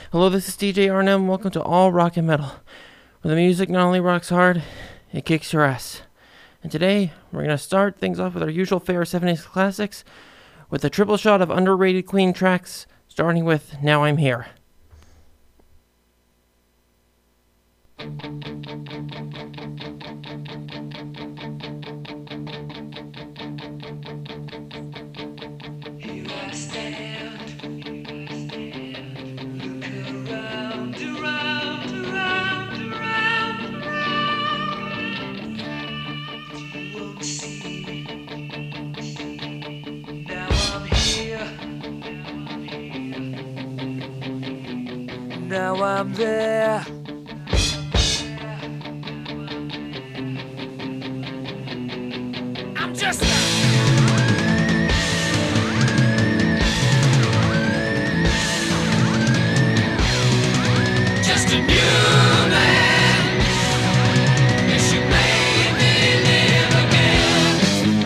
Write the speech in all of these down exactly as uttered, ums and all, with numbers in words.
Hello, this is D J Arnhem, and welcome to All Rock and Metal, where the music not only rocks hard, it kicks your ass. And today, we're going to start things off with our usual fare seventies classics, with a triple shot of underrated Queen tracks, starting with Now I'm Here. Now I'm there. I'm just just a new man. Yes, you made me live again.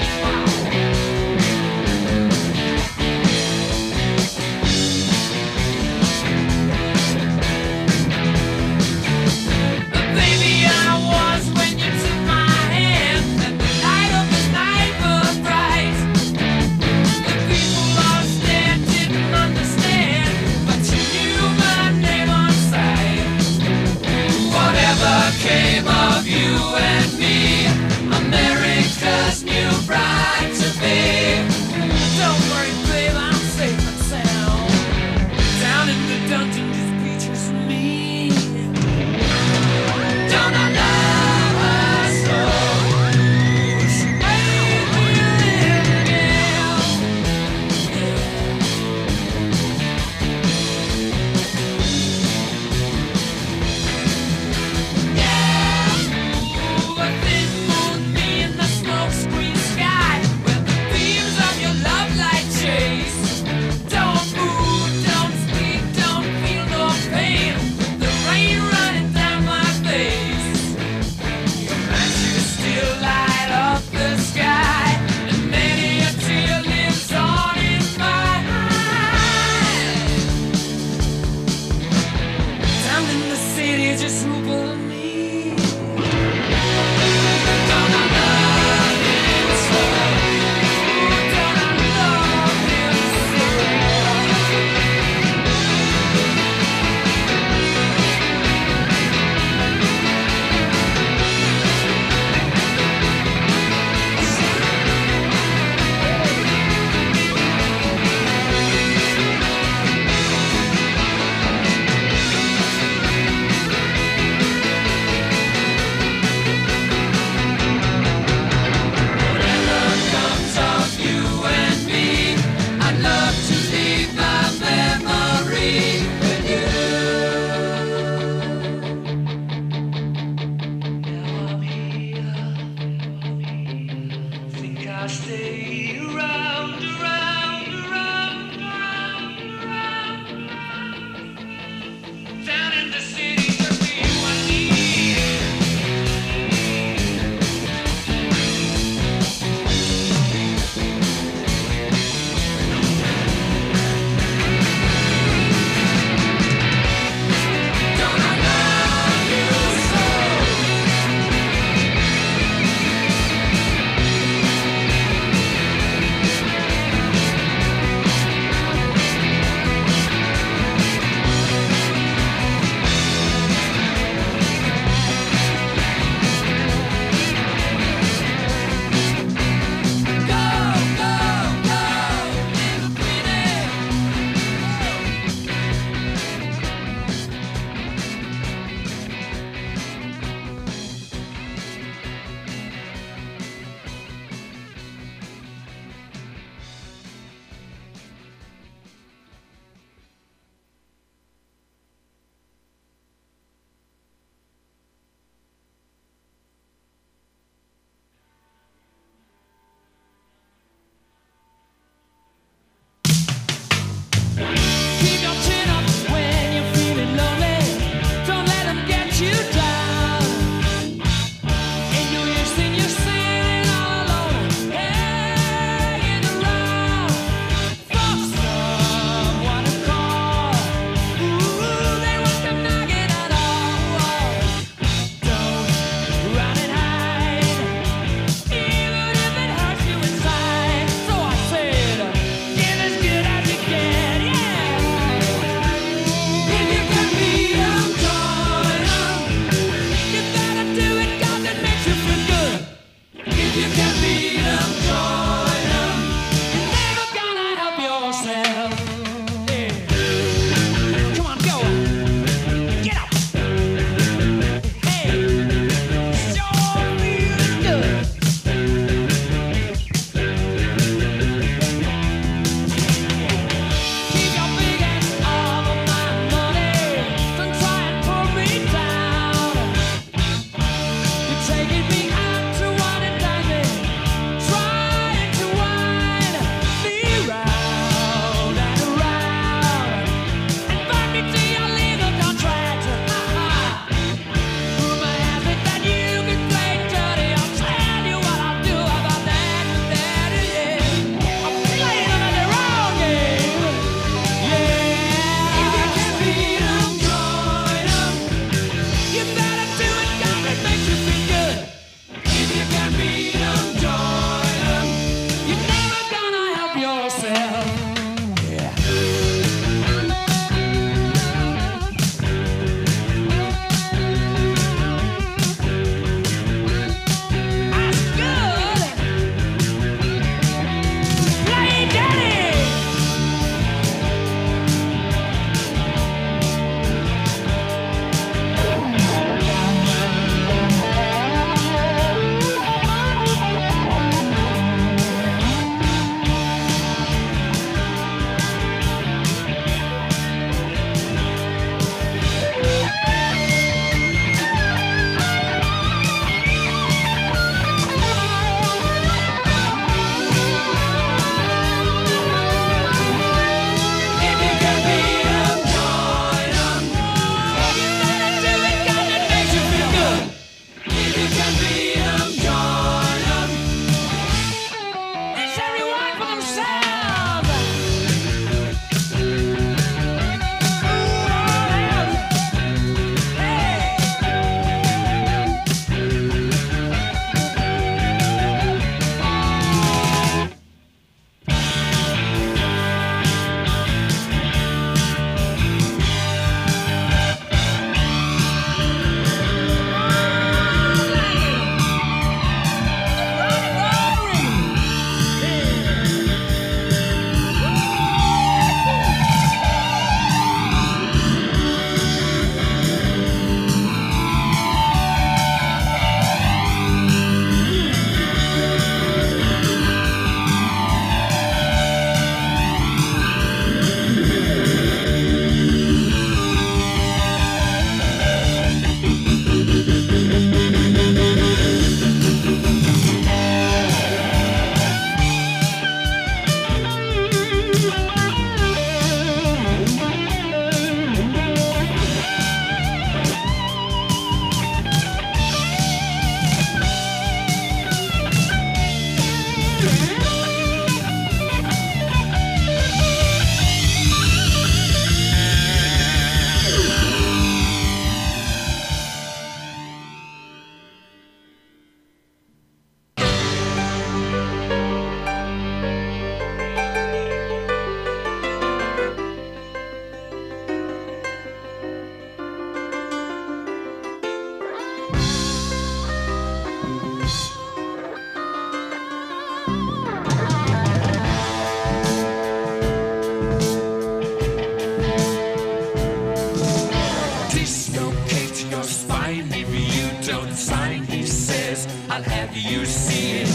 Baby, I was when you took my hand, and the light of the night was bright. The people lost there didn't understand, but you knew my name on sight. Whatever came of you and me, America's new bride to be. Don't worry, babe, I'm safe and sound. Down in the dungeon, just pictures of me. Don't I love her so? She made me live again. Yeah. Ooh, a thin moon, me in the smoke-screen sky, where the beams of your love light chase. Don't move, don't speak, don't feel no pain. The rain running down my face. Your matches still light up the sky, and many a tear lives on in my eyes. Down in the city, just who but me. Don't I love him so? Don't I love him so?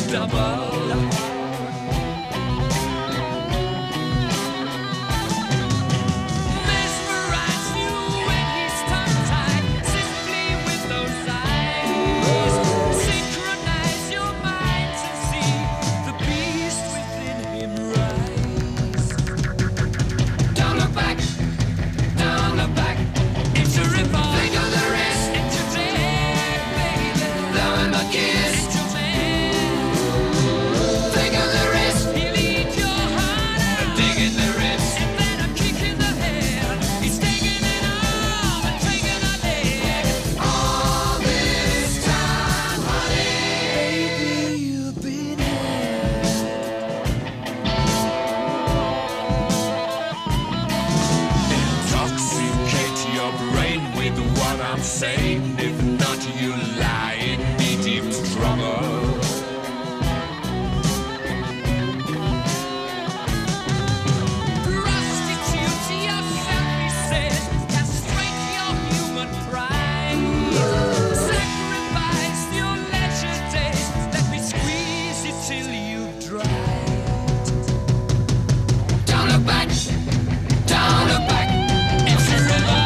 double. Mesmerize you when he's tongue-tied, simply with those eyes. Synchronize your minds and see the beast within him rise. Don't look back, don't look back. It's a rip-off. Think of the rest. Into death, baby. Blowing my kiss. Into man. Think of the rest. He'll eat your heart out. And dig in the ribs. And then a kick in the head. He's taking an arm and taking a leg. All this time, honey. Baby, you've been intoxicate your brain with what I'm saying. If not, you lie in deep, deep trouble. Prostitute yourself, he says. Castrate your human pride. Sacrifice your leisure days. Let me squeeze it till you dry. Don't look back. Don't look back. It's a river.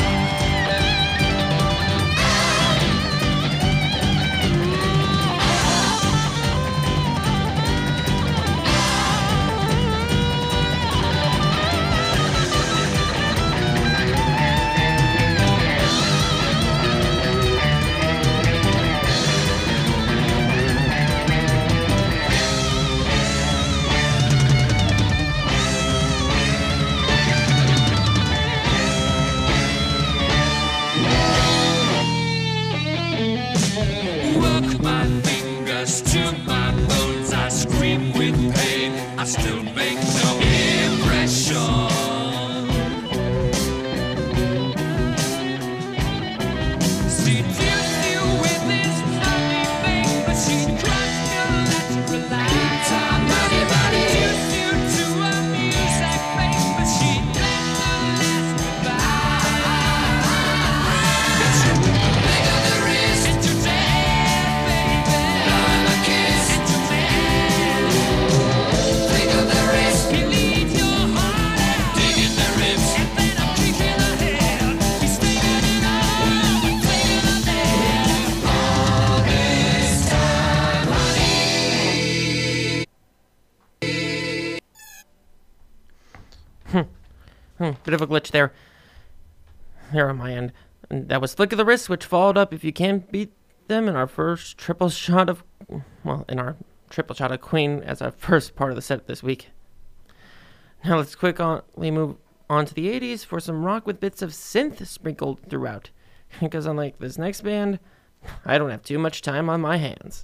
Work my fingers to my bones. I scream with pain. I still make no impression. Seduce you with this lovely fake machine. Crush your lateral line. Seduce you to a music fake machine. Let the last goodbye. Think of the risk. Into death, baby. Blowing my kiss. Into death. Think of the risk. He'll eat your heart out. Dig in the ribs. And then a kick in the head. He's taking it all and taking a leg. All this time, honey. Hmm, bit of a glitch there. There on my end. And that was Flick of the Wrist, which followed up If You Can't Beat Them in our first triple shot of, well, in our triple shot of Queen as our first part of the set this week. Now let's quickly move on to the eighties for some rock with bits of synth sprinkled throughout. Because unlike this next band, I don't have too much time on my hands.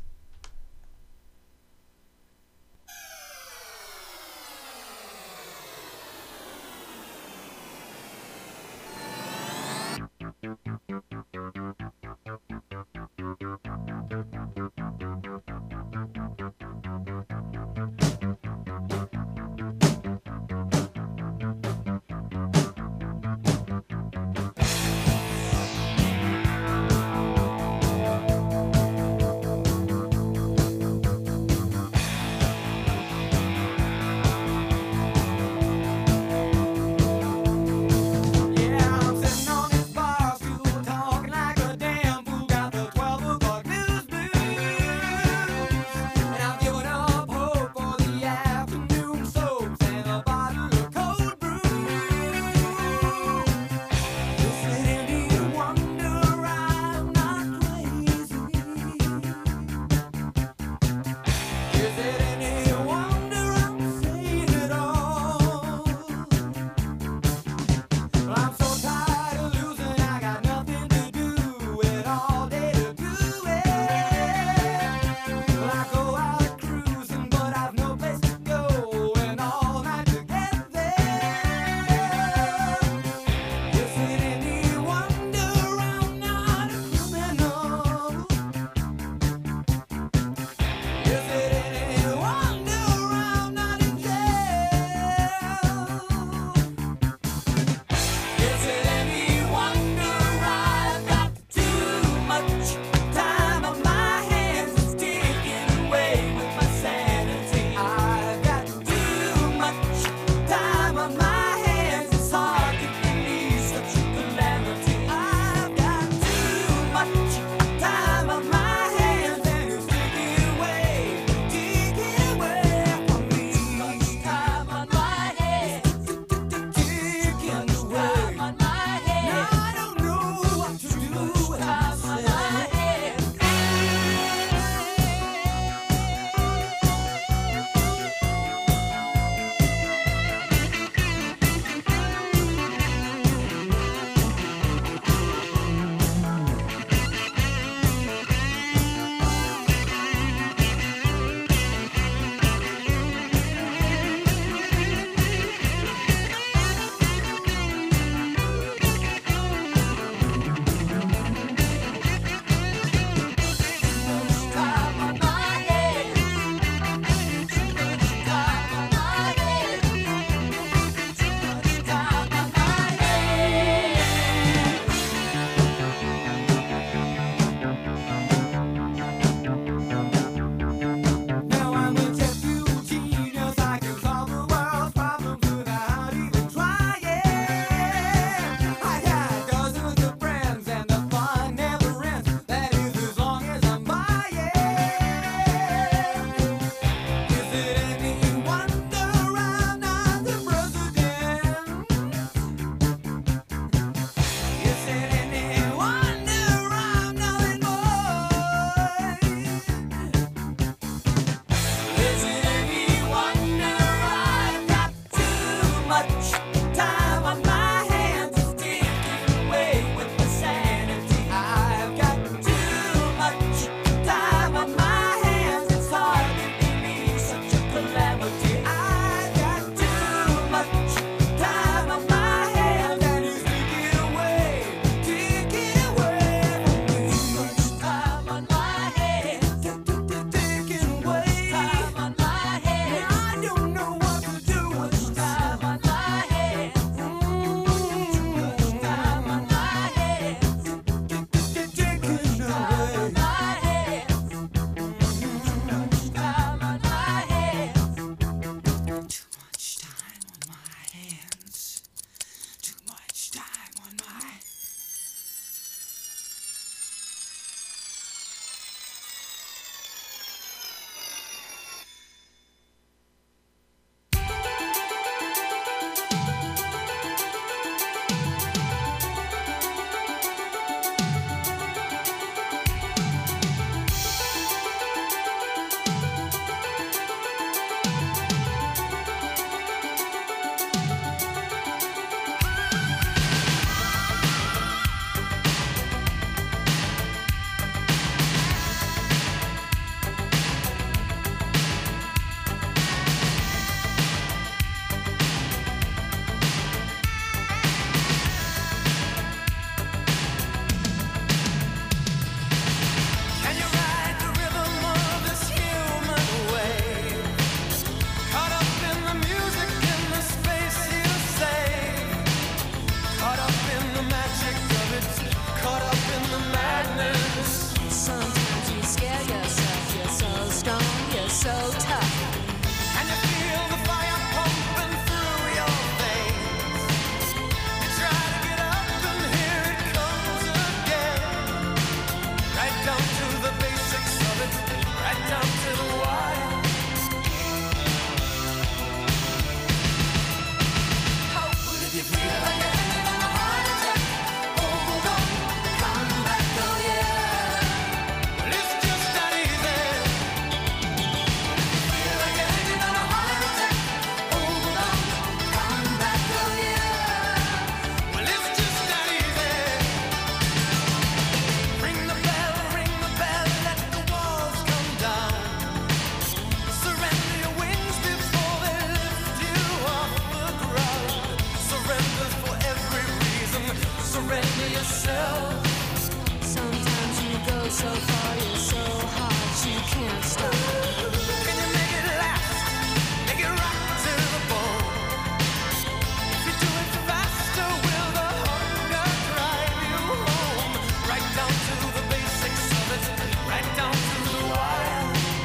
myself. Sometimes you go so far, you're so hot, you can't stop. Can you make it last? Make it rock to the bone. If you do it faster, will the hunger drive you home? Right down to the basics of it, right down to the wire.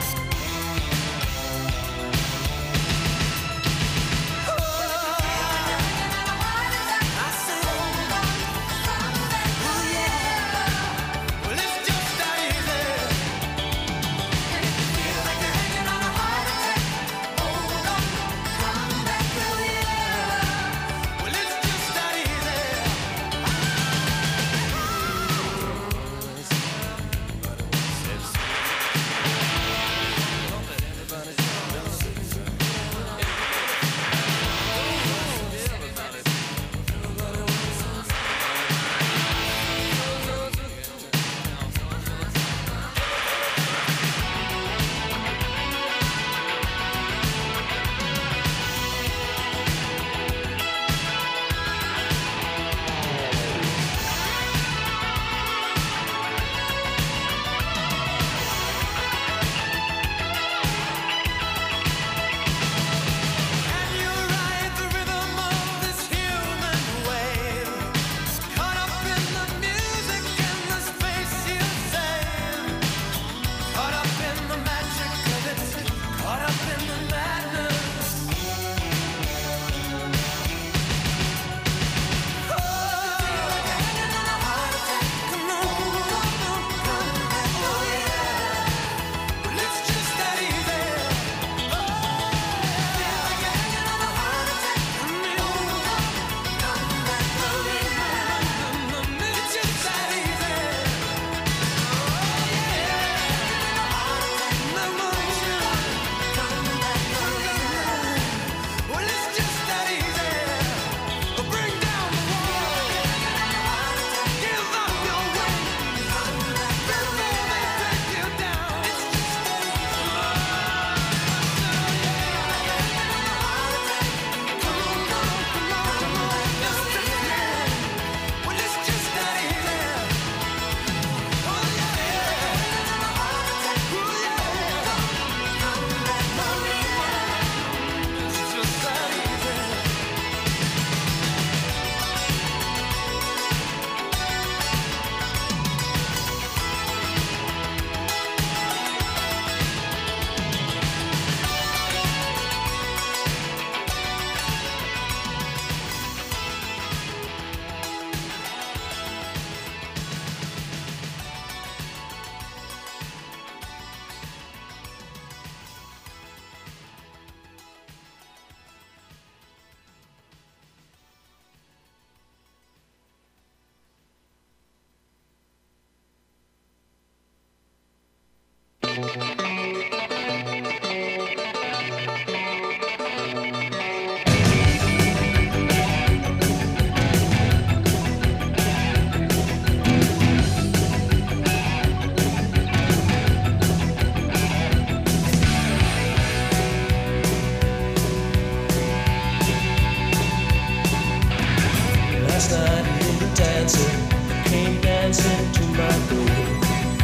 Last night a little dancer came dancing to my door.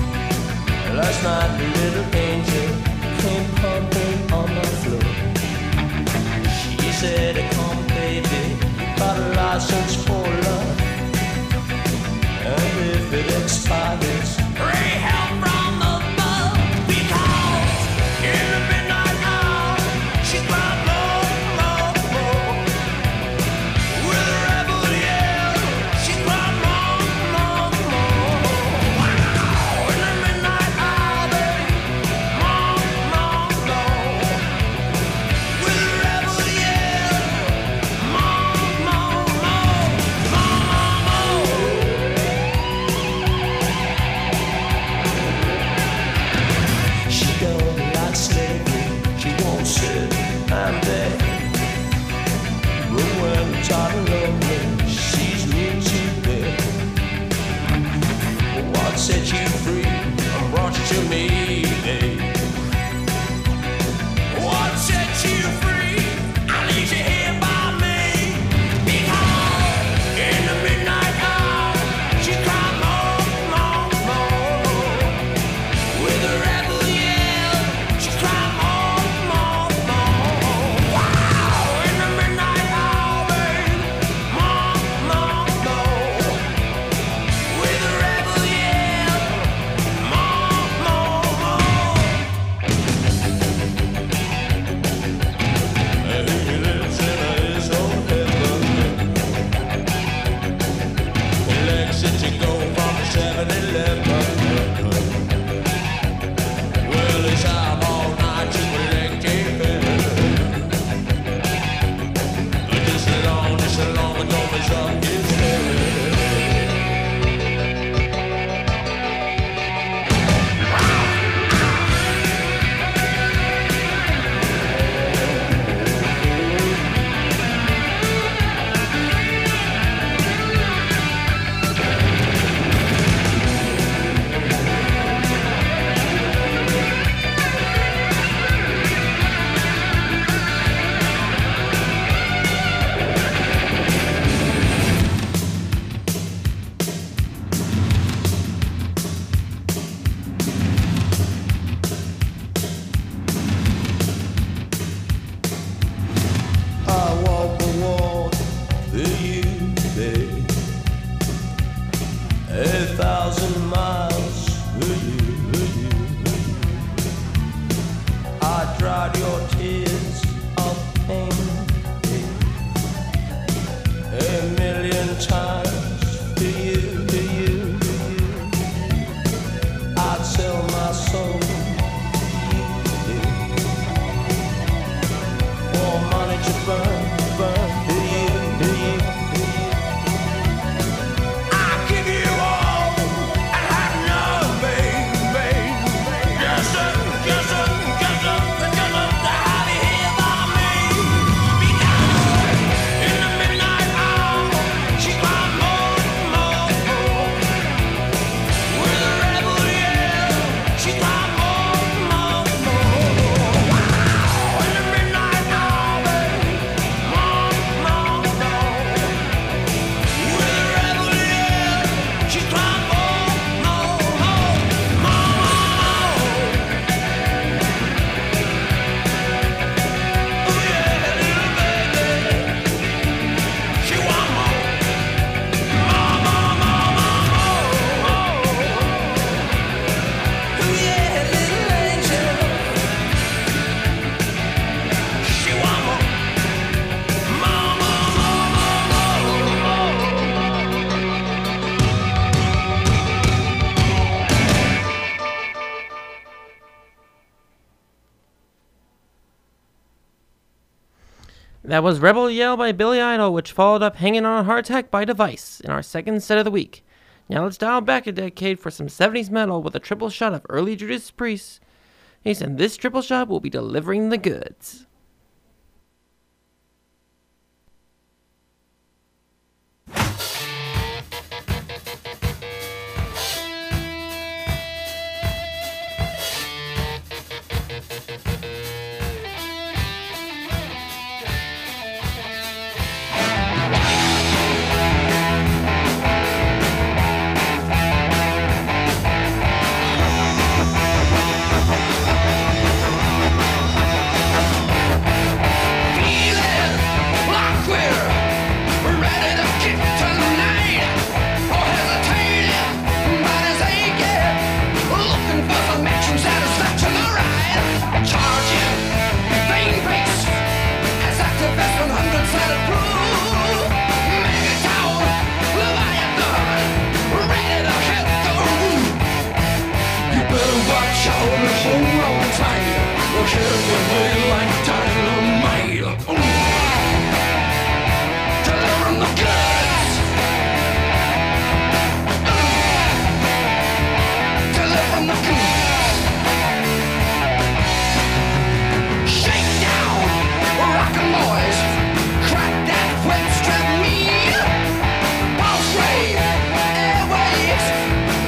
Last night a little angel came pumping on my floor. She said, come baby, got a license for love, and if it expires, pray help from above, because in the midnight hour she cried more, more, more. With a rebel yell, she cried more, more, more. Wow. In the midnight hour, baby, more, more, more. With a rebel yell, more, more, more, more, more, more. she go from the seven eleven? Well, it's out all night, she put it in keeping. Just as long, just as long as don't be some gets That was Rebel Yell by Billy Idol, which followed up Hanging on a Heart Attack by Device in our second set of the week. Now let's dial back a decade for some seventies metal with a triple shot of early Judas Priest. He said this triple shot will be delivering the goods.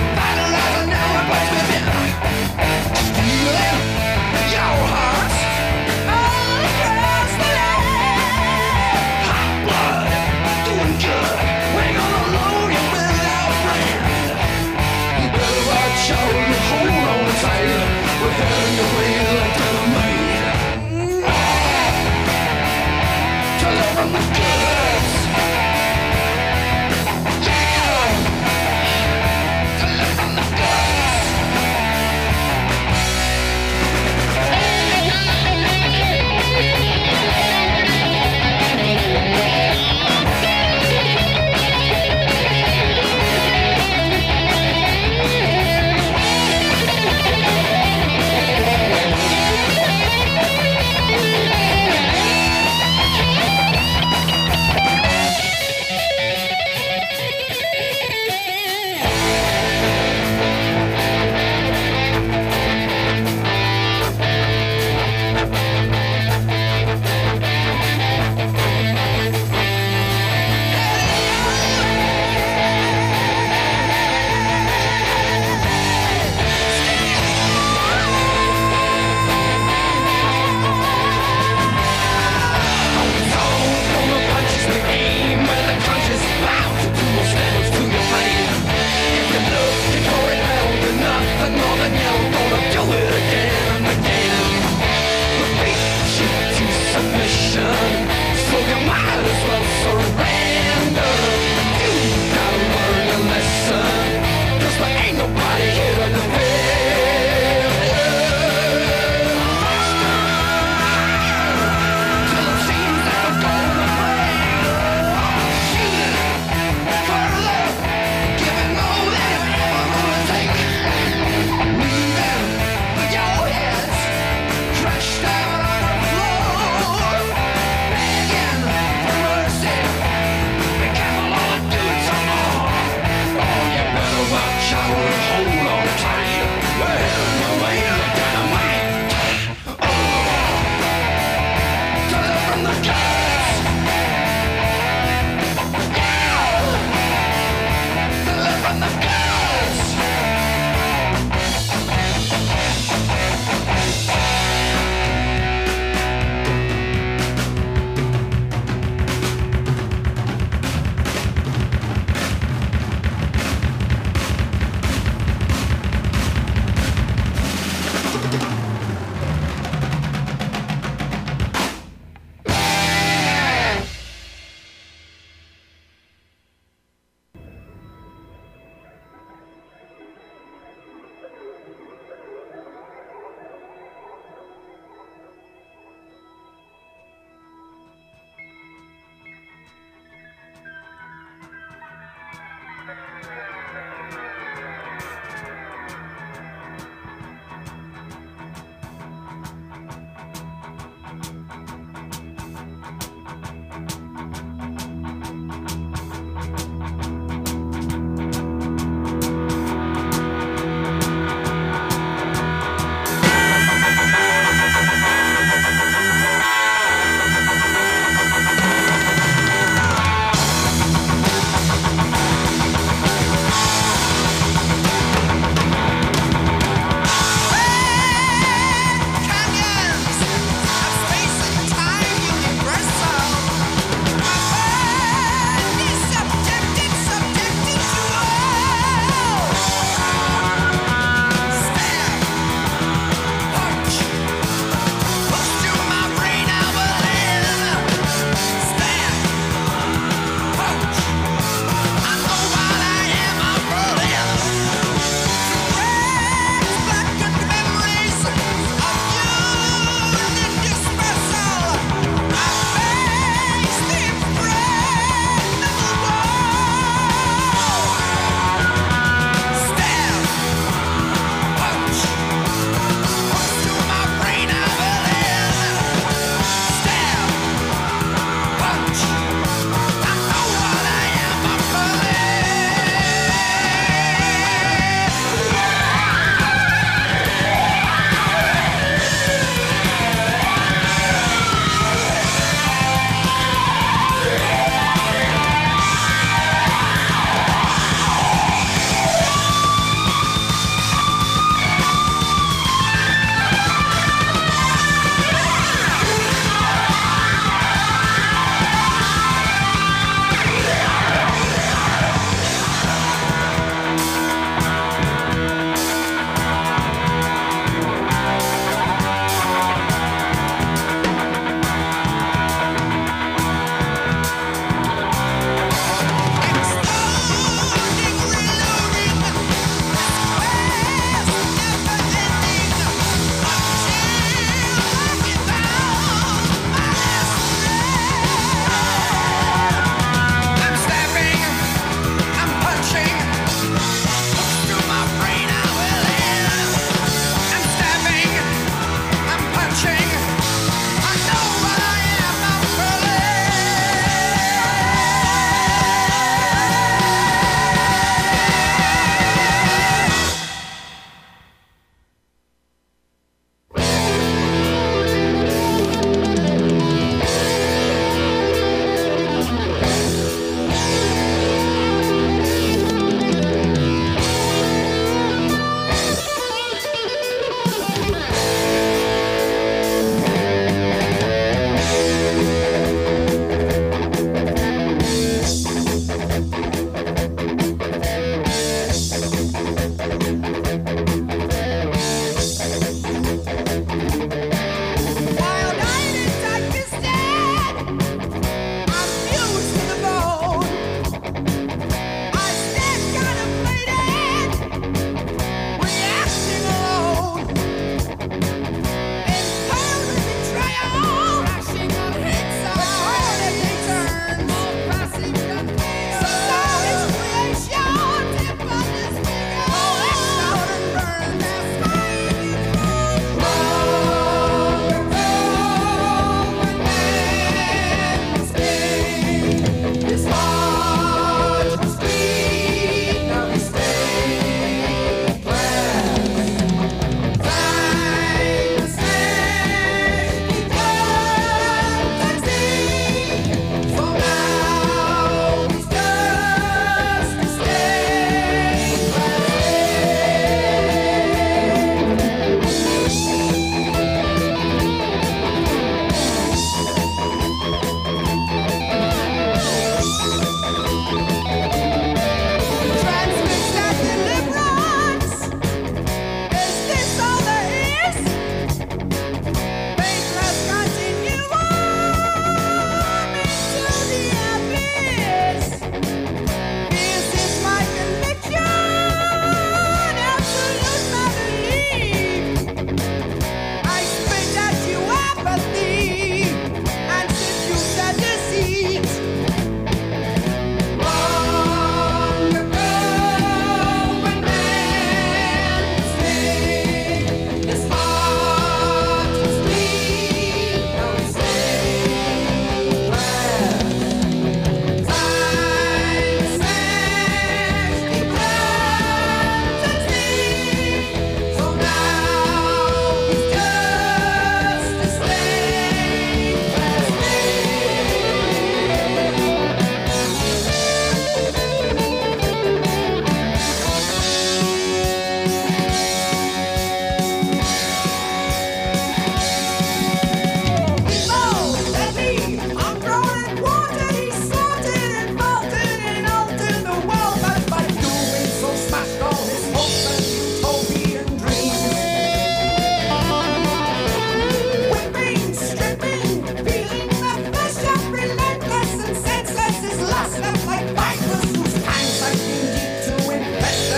Stealing your heart.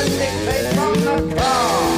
dictate from the car.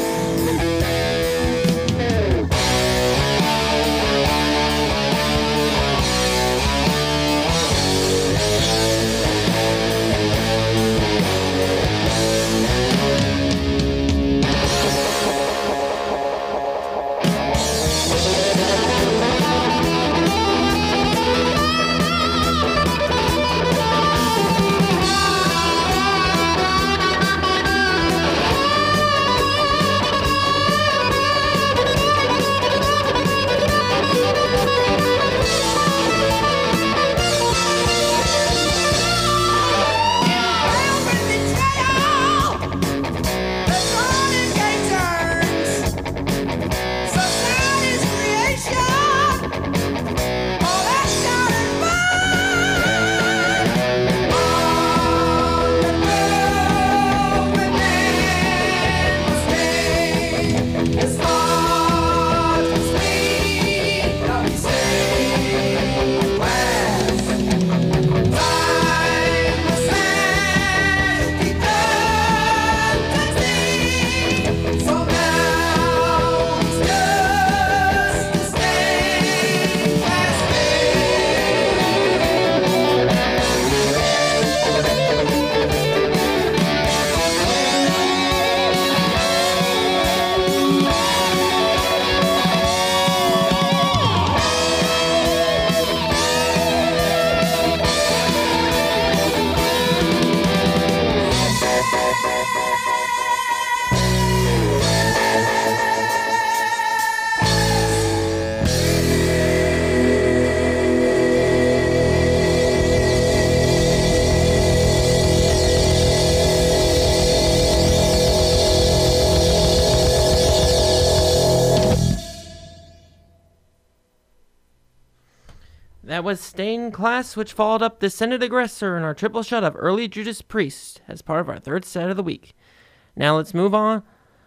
That was Stained Class, which followed up Descended Aggressor in our triple shot of Early Judas Priest as part of our third set of the week. Now let's move on,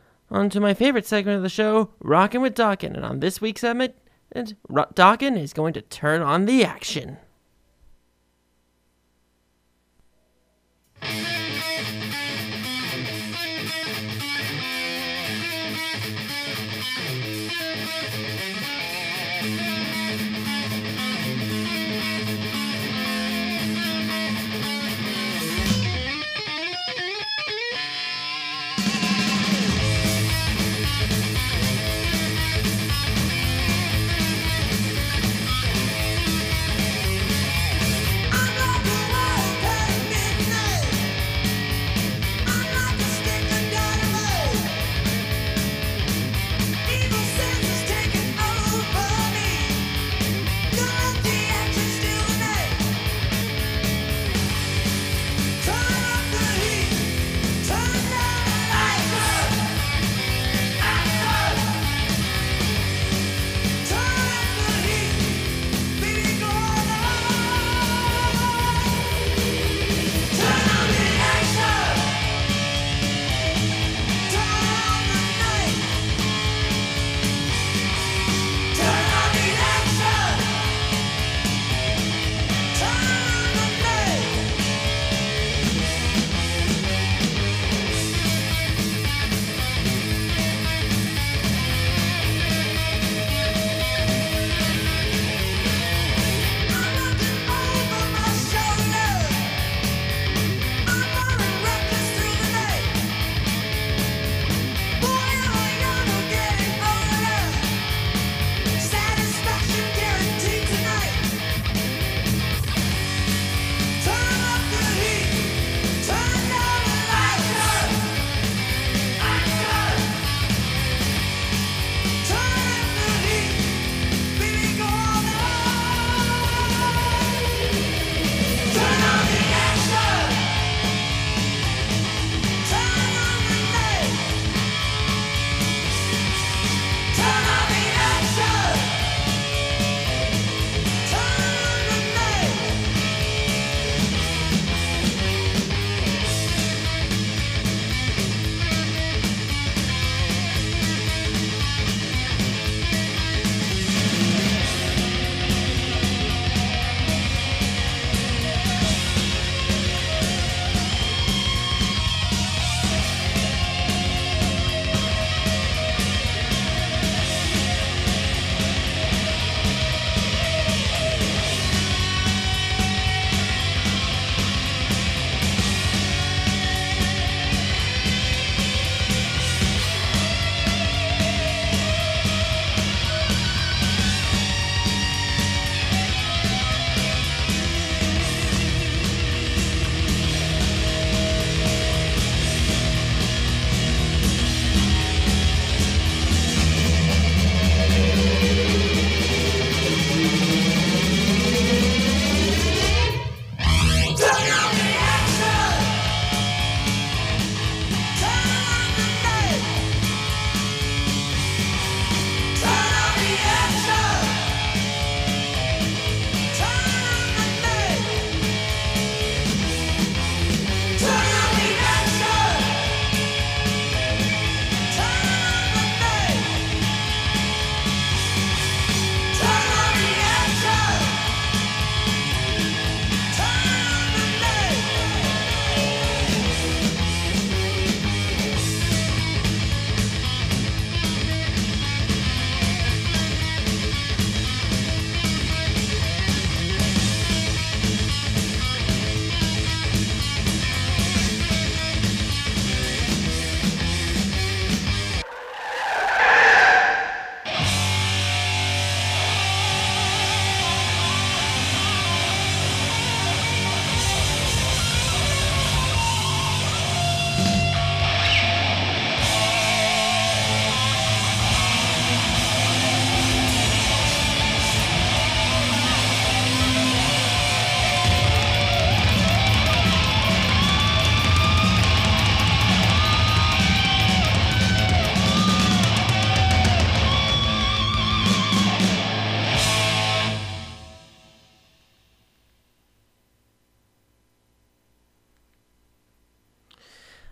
on to my favorite segment of the show, Rockin' with Dokken. And on this week's segment, Dokken is going to turn on the action. Thank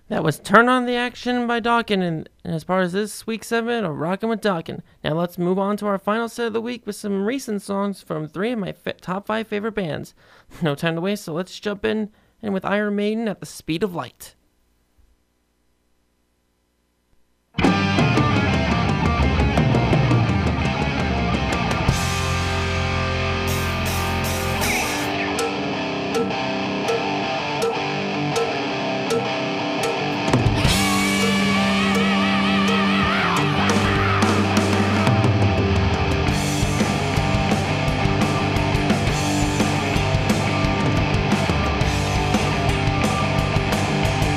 That was Turn on the Action by Dawkins, and, and as part of this week's segment of Rockin' with Dawkins. Now let's move on to our final set of the week with some recent songs from three of my fa- top five favorite bands. No time to waste, so let's jump in and with Iron Maiden at the Speed of Light. Thank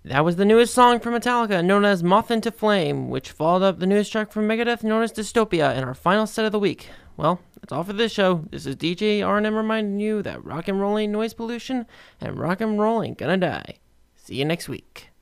That was the newest song from Metallica, known as Moth into Flame, which followed up the newest track from Megadeth, known as Dystopia, in our final set of the week. Well, that's all for this show. This is D J R and M reminding you that rock and roll ain't noise pollution, and rock and roll ain't gonna die. See you next week.